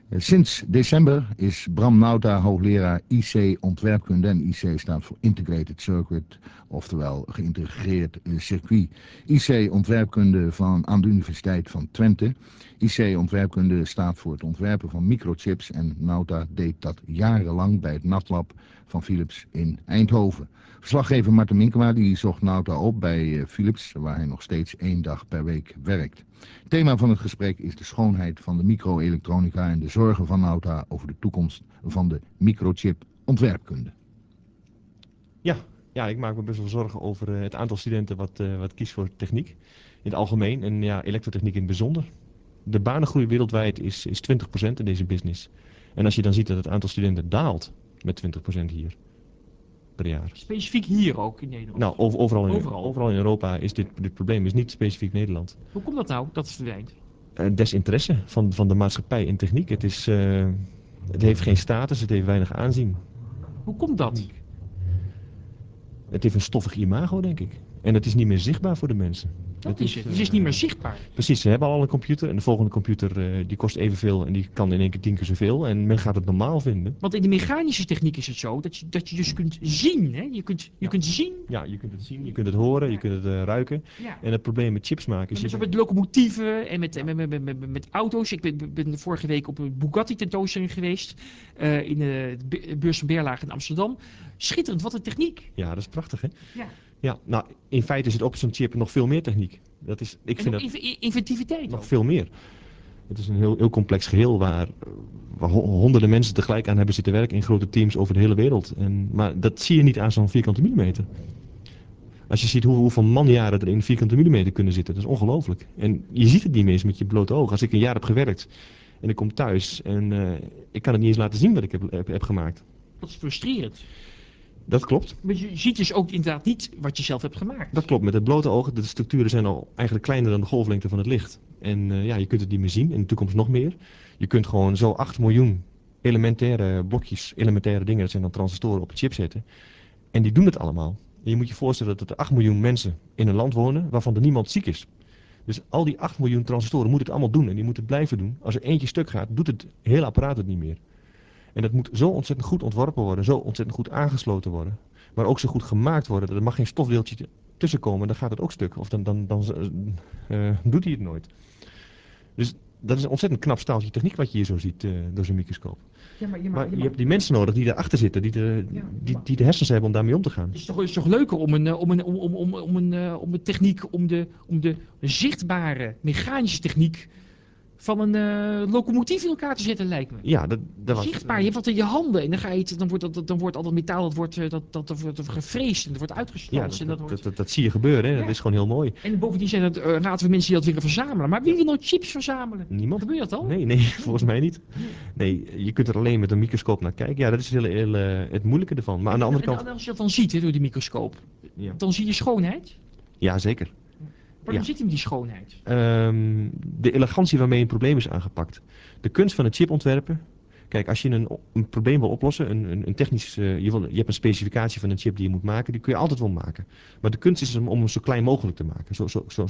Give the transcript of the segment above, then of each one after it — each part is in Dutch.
Sinds december is Bram Nauta hoogleraar IC ontwerpkunde en IC staat voor Integrated Circuit, oftewel geïntegreerd circuit. IC ontwerpkunde aan de Universiteit van Twente. IC ontwerpkunde staat voor het ontwerpen van microchips en Nauta deed dat jarenlang bij het NatLab van Philips in Eindhoven. Verslaggever Marten Minkema die zocht Nauta op bij Philips, waar hij nog steeds 1 dag per week werkt. Het thema van het gesprek is de schoonheid van de microelektronica en de zorgen van Nauta over de toekomst van de microchip ontwerpkunde. Ja, ik maak me best wel zorgen over het aantal studenten wat kiest voor techniek in het algemeen en ja, elektrotechniek in het bijzonder. De banengroei wereldwijd is 20% in deze business. En als je dan ziet dat het aantal studenten daalt met 20% hier per jaar. Specifiek hier ook in Nederland? Nou, overal in Europa is dit probleem is niet specifiek Nederland. Hoe komt dat nou, dat het verdwijnt? Desinteresse van de maatschappij in techniek. Het heeft geen status, het heeft weinig aanzien. Hoe komt dat? Het heeft een stoffig imago, denk ik. En het is niet meer zichtbaar voor de mensen. Dat is het. Het is niet meer zichtbaar. Precies, ze hebben al een computer en de volgende computer die kost evenveel en die kan in één keer 10 keer zoveel. En men gaat het normaal vinden. Want in de mechanische techniek is het zo dat je dus kunt zien. Hè? Je kunt zien. Ja, je kunt het zien, je kunt het horen, je kunt het ruiken. Ja. En het probleem met chips maken is... Dus met locomotieven en met auto's. Ik ben vorige week op een Bugatti tentoonstelling geweest. In de beurs van Berlage in Amsterdam. Schitterend, wat een techniek. Ja, dat is prachtig, hè? Ja. Ja, nou, in feite zit op zo'n chip nog veel meer techniek. Ik vind dat inventiviteit nog ook. veel meer. Het is een heel complex geheel waar honderden mensen tegelijk aan hebben zitten werken in grote teams over de hele wereld. Maar dat zie je niet aan zo'n vierkante millimeter. Als je ziet hoeveel manjaren er in vierkante millimeter kunnen zitten, dat is ongelooflijk. En je ziet het niet meer eens met je blote oog. Als ik een jaar heb gewerkt en ik kom thuis en ik kan het niet eens laten zien wat ik heb gemaakt. Dat is frustrerend. Dat klopt. Maar je ziet dus ook inderdaad niet wat je zelf hebt gemaakt. Dat klopt. Met het blote oog, de structuren zijn al eigenlijk kleiner dan de golflengte van het licht. En ja, je kunt het niet meer zien. In de toekomst nog meer. Je kunt gewoon zo 8 miljoen elementaire blokjes, elementaire dingen, dat zijn dan transistoren, op een chip zetten. En die doen het allemaal. En je moet je voorstellen dat er 8 miljoen mensen in een land wonen waarvan er niemand ziek is. Dus al die 8 miljoen transistoren moeten het allemaal doen en die moeten het blijven doen. Als er eentje stuk gaat, doet het hele apparaat het niet meer. En dat moet zo ontzettend goed ontworpen worden, zo ontzettend goed aangesloten worden. Maar ook zo goed gemaakt worden, er mag geen stofdeeltje tussenkomen, dan gaat het ook stuk. Of dan doet hij het nooit. Dus dat is een ontzettend knap staaltje techniek wat je hier zo ziet door zo'n microscoop. Ja, maar je hebt die mensen nodig die daarachter zitten, die de hersens hebben om daarmee om te gaan. Het is toch leuker om een techniek, om de zichtbare mechanische techniek van een locomotief in elkaar te zetten, lijkt me. Ja, dat was... Zichtbaar, je hebt wat in je handen en dan wordt al dat metaal dat wordt gevreesd en dat wordt uitgestanst. Ja, dat zie je gebeuren, hè? Ja. Dat is gewoon heel mooi. En bovendien zijn het raad van mensen die dat willen verzamelen. Maar wie wil nou chips verzamelen? Niemand. Gebeurt dat al? Nee, volgens mij niet. Nee, je kunt er alleen met een microscoop naar kijken. Ja, dat is het moeilijke ervan. Maar aan de andere kant... En als je dat dan ziet, hè, door die microscoop, dan zie je schoonheid? Ja, zeker. Waarom zit hem die schoonheid? De elegantie waarmee een probleem is aangepakt. De kunst van het chip ontwerpen. Kijk, als je een probleem wil oplossen, een technisch, je hebt een specificatie van een chip die je moet maken, die kun je altijd wel maken. Maar de kunst is om hem zo klein mogelijk te maken.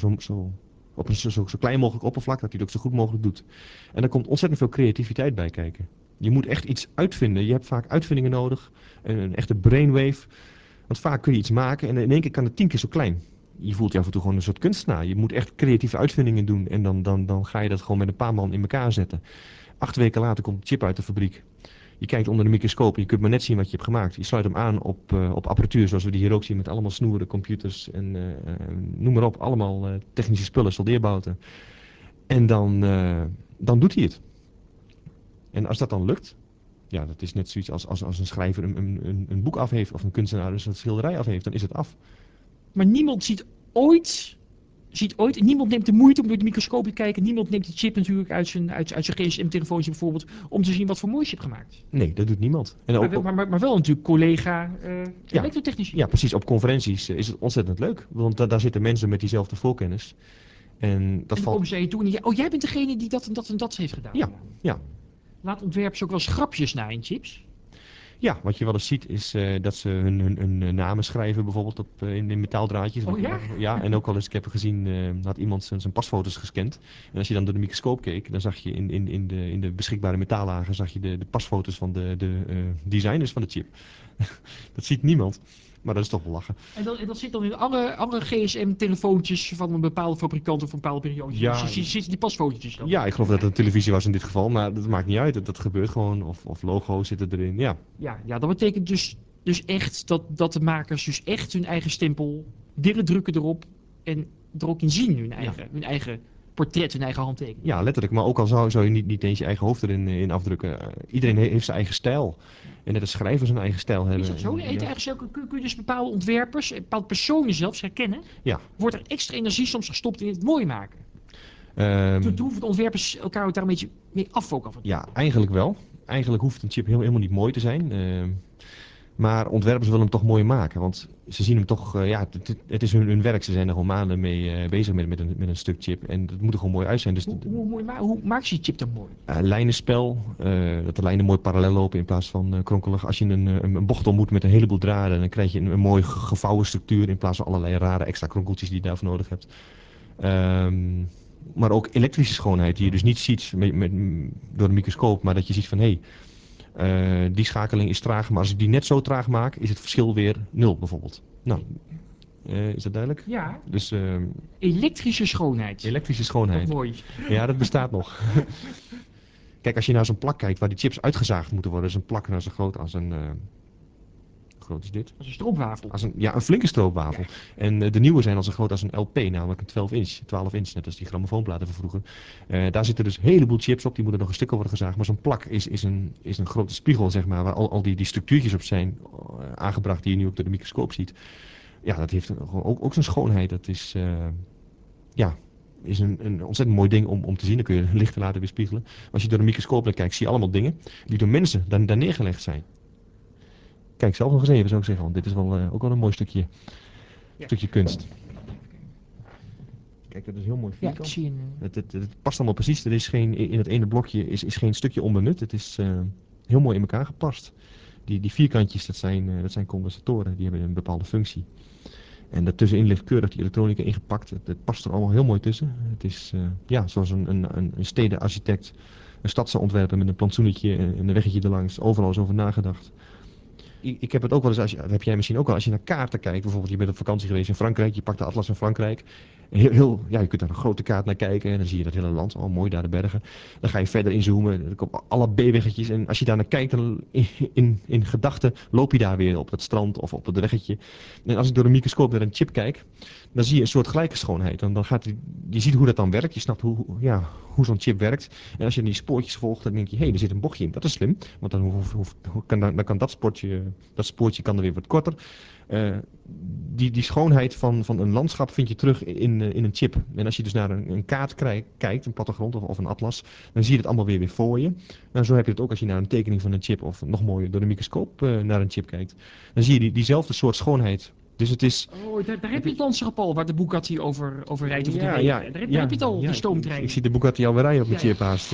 Op een zo klein mogelijk oppervlak, dat hij het ook zo goed mogelijk doet. En daar komt ontzettend veel creativiteit bij kijken. Je moet echt iets uitvinden. Je hebt vaak uitvindingen nodig. Een echte brainwave. Want vaak kun je iets maken en in één keer kan het 10 keer zo klein. Je voelt je af en toe gewoon een soort kunstenaar. Je moet echt creatieve uitvindingen doen. En dan ga je dat gewoon met een paar man in elkaar zetten. 8 weken later komt de chip uit de fabriek. Je kijkt onder de microscoop en je kunt maar net zien wat je hebt gemaakt. Je sluit hem aan op apparatuur zoals we die hier ook zien. Met allemaal snoeren, computers en noem maar op. Allemaal technische spullen, soldeerbouten. En dan doet hij het. En als dat dan lukt... Ja, dat is net zoiets als een schrijver een boek af heeft. Of een kunstenaar dus een schilderij af heeft. Dan is het af. Maar niemand ziet ooit, niemand neemt de moeite om door de microscoop te kijken. Niemand neemt de chip natuurlijk uit zijn gsm-telefoontje bijvoorbeeld, om te zien wat voor moois je hebt gemaakt. Nee, dat doet niemand. En maar wel natuurlijk collega elektrotechnici. Ja, precies. Op conferenties is het ontzettend leuk. Want daar zitten mensen met diezelfde voorkennis. En dan komen ze je toe en jij bent degene die dat en dat en dat heeft gedaan. Ja. Laat ontwerpers ook wel eens grapjes na in chips? Ja, wat je wel eens ziet is dat ze hun namen schrijven bijvoorbeeld in metaaldraadjes. Oh ja? Ja, en ook al eens, ik heb gezien, had iemand zijn pasfoto's gescand. En als je dan door de microscoop keek, dan zag je in de beschikbare metallagen zag je de pasfoto's van de designers van de chip. Dat ziet niemand, maar dat is toch wel lachen. En dat zit dan in alle GSM-telefoontjes van een bepaalde fabrikant of een bepaalde periode. Ja, Dus zitten die pasfotootjes dan? ja, ik geloof dat het een televisie was in dit geval, maar dat maakt niet uit. Dat gebeurt gewoon. Of logo's zitten erin, ja. Ja, dat betekent dus echt dat de makers dus echt hun eigen stempel willen drukken erop en er ook in zien, hun eigen portret, hun eigen handtekening. Ja, letterlijk. Maar ook al zou je niet eens je eigen hoofd erin in afdrukken. Iedereen heeft zijn eigen stijl. En net als schrijvers een eigen stijl hebben. Is dat zo? Ja. Eigenlijk kun je dus bepaalde ontwerpers, bepaalde personen zelfs herkennen? Ja. Wordt er extra energie soms gestopt in het mooi maken? Toen hoeven de ontwerpers elkaar ook daar een beetje mee af ook af en toe. Ja, eigenlijk wel. Eigenlijk hoeft een chip helemaal niet mooi te zijn. Maar ontwerpers willen hem toch mooi maken. Want ze zien hem toch, het is hun werk. Ze zijn er gewoon maanden mee bezig met een stuk chip. En het moet er gewoon mooi uit zijn. Dus Hoe maakt je die chip dan mooi? lijnenspel, dat de lijnen mooi parallel lopen in plaats van kronkelig. Als je een bocht ontmoet met een heleboel draden, dan krijg je een mooi gevouwen structuur in plaats van allerlei rare extra kronkeltjes die je daarvoor nodig hebt. Maar ook elektrische schoonheid, die je dus niet ziet door de microscoop, maar dat je ziet van hé, die schakeling is traag, maar als ik die net zo traag maak, is het verschil weer 0 bijvoorbeeld. Nou, is dat duidelijk? Ja. Dus Elektrische schoonheid. elektrische schoonheid. Dat mooi. Ja, dat bestaat nog. Kijk, als je naar zo'n plak kijkt waar die chips uitgezaagd moeten worden, is een plak nou zo groot als een... hoe groot is dit? Als een stroopwafel. Een flinke stroopwafel. Ja. En de nieuwe zijn al zo groot als een LP, namelijk een 12 inch, net als die grammofoonplaten van vroeger. Daar zitten dus een heleboel chips op, die moeten nog een stuk worden gezaagd. Maar zo'n plak is een grote spiegel, zeg maar, waar al die structuurtjes op zijn aangebracht die je nu ook door de microscoop ziet. Ja, dat heeft ook zijn schoonheid. Dat is, is een ontzettend mooi ding om te zien. Dan kun je lichten laten weerspiegelen. Als je door de microscoop naar kijkt, zie je allemaal dingen die door mensen daar neergelegd zijn. Kijk zelf nog eens even, zou ik zeggen, want dit is wel, ook wel een mooi stukje kunst. Kijk, dat is heel mooi vierkant. Ja, ik zie een... Het past allemaal precies. Er is in het ene blokje is geen stukje onbenut. Het is heel mooi in elkaar gepast. Die vierkantjes, dat zijn condensatoren. Die hebben een bepaalde functie. En daartussenin ligt keurig die elektronica ingepakt. Het past er allemaal heel mooi tussen. Het is zoals een stedenarchitect een stad zou ontwerpen met een plantsoenetje en een weggetje erlangs. Overal is over nagedacht. Ik heb het ook wel eens, dat heb jij misschien ook wel, als je naar kaarten kijkt. Bijvoorbeeld je bent op vakantie geweest in Frankrijk. Je pakt de atlas van Frankrijk. Je kunt daar een grote kaart naar kijken. En dan zie je dat hele land. Oh, mooi daar de bergen. Dan ga je verder inzoomen. Dan komen alle B-weggetjes. En als je daar naar kijkt, dan in gedachten loop je daar weer op dat strand of op het weggetje. En als ik door een microscoop naar een chip kijk, dan zie je een soort gelijke schoonheid. Dan je ziet hoe dat dan werkt. Je snapt hoe zo'n chip werkt. En als je die spoortjes volgt, dan denk je, hé, er zit een bochtje in. Dat is slim. Want dan kan dat spoortje kan er weer wat korter. Die schoonheid van een landschap vind je terug in een chip. En als je dus naar een kaart kijkt, een plattegrond of een atlas, dan zie je het allemaal weer voor je. Nou, zo heb je het ook als je naar een tekening van een chip of nog mooier door de microscoop naar een chip kijkt. Dan zie je diezelfde soort schoonheid. Dus het is... Oh, daar heb je het landschap al, waar de Bugatti over rijdt. Over Daar heb je het al, die stoomtrein. Ik zie de Bugatti alweer rijden op mijn chip haast.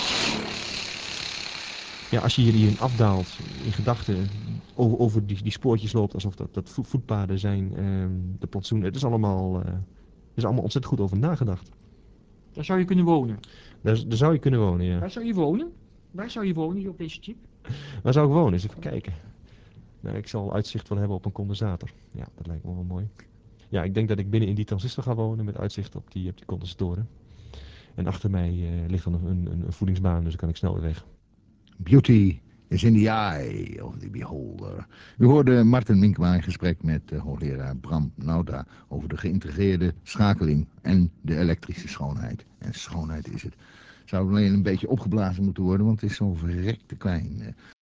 Ja, als je hierin afdaalt, in gedachten, over die spoortjes loopt, alsof dat voetpaden zijn, de plantsoenen. Het is allemaal, er is allemaal ontzettend goed over nagedacht. Daar zou je kunnen wonen. Daar zou je kunnen wonen, ja. Waar zou je wonen? Waar zou je wonen hier op deze chip? Waar zou ik wonen? Eens even kijken. Nou, ik zal uitzicht wel hebben op een condensator. Ja, dat lijkt me wel mooi. Ja, ik denk dat ik binnen in die transistor ga wonen met uitzicht op die condensatoren. En achter mij ligt dan een voedingsbaan, dus dan kan ik snel weer weg. Beauty is in the eye of the beholder. U hoorde Martin Minkema in gesprek met hoogleraar Bram Nauta over de geïntegreerde schakeling en de elektrische schoonheid. En schoonheid is het. Zou alleen een beetje opgeblazen moeten worden, want het is zo verrekte klein.